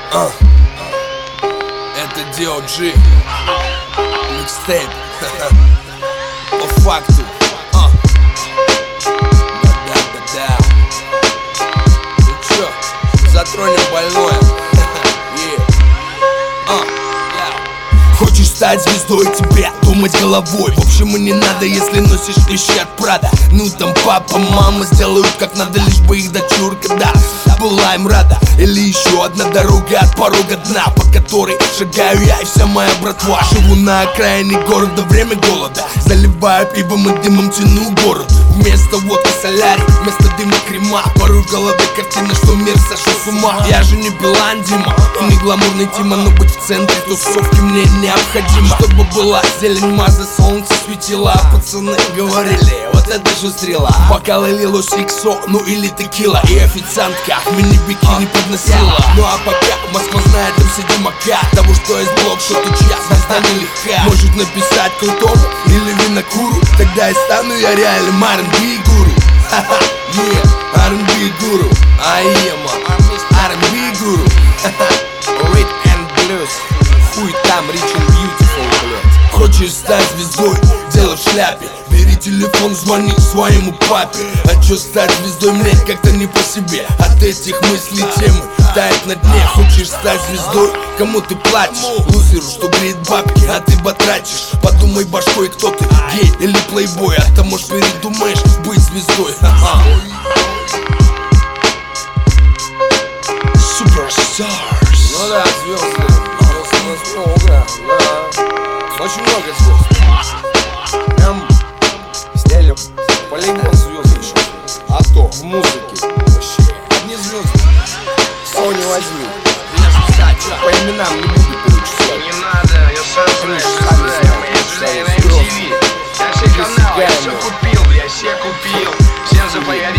Это DOG Mixtape. По факту. Да-да-да-да. Ну чё, затронем больное. Хочешь стать звездой, тебе думать головой. В общем, и не надо, если носишь вещи от Прада. Ну там папа, мама сделают как надо, лишь бы их дочурка, да, была им рада. Или еще одна дорога от порога дна, по которой шагаю я и вся моя братва. Живу на окраине города, время голода. Заливаю пивом и дымом, тяну городу. Вместо водки солярий, вместо дыма крема. Порой в голове картина, что мир сошел с ума. Я же не Билан Дима и не гламурный Тима, но быть в центре тусовки мне необходимо. Чтобы была зелень, маза, солнце светило. А пацаны говорили, вот это же стрела. Бокалы лилось иксо, ну или текила. И официантка в мини-бикини подносила. Ну а пока Москва знает, там все демока. Того, что есть блог, что тут час, звезда нелегка. Может написать крутому или винокуру. Тогда и стану я реальным R&B гуру. Ха-ха, yeah, R&B гуру. I am R&B гуру. Red and blues. Хуй там, rich and beautiful, блядь. Хочешь стать звездой, дело в шляпе. Бери телефон, звони своему папе. А чё стать звездой, мне как-то не по себе. От этих мыслей темы тает на дне. Хочешь стать звездой, кому ты платишь? Лузеру, что греет бабки, а ты батрачишь. Подумай башкой, кто ты, гей или плейбой. А то, может, передумаешь быть звездой. Superstars. Ну да, звезды. Звезд у нас много, да. Очень много звезд. Прям стелим полигон звезд еще. А то в музыке вообще одни звезды. Кого не возьми. По именам не буду перечислять. Не надо, я сам знаю, мы на MTV. Я все каналы, я все купил, я все купил. Всем заповедь.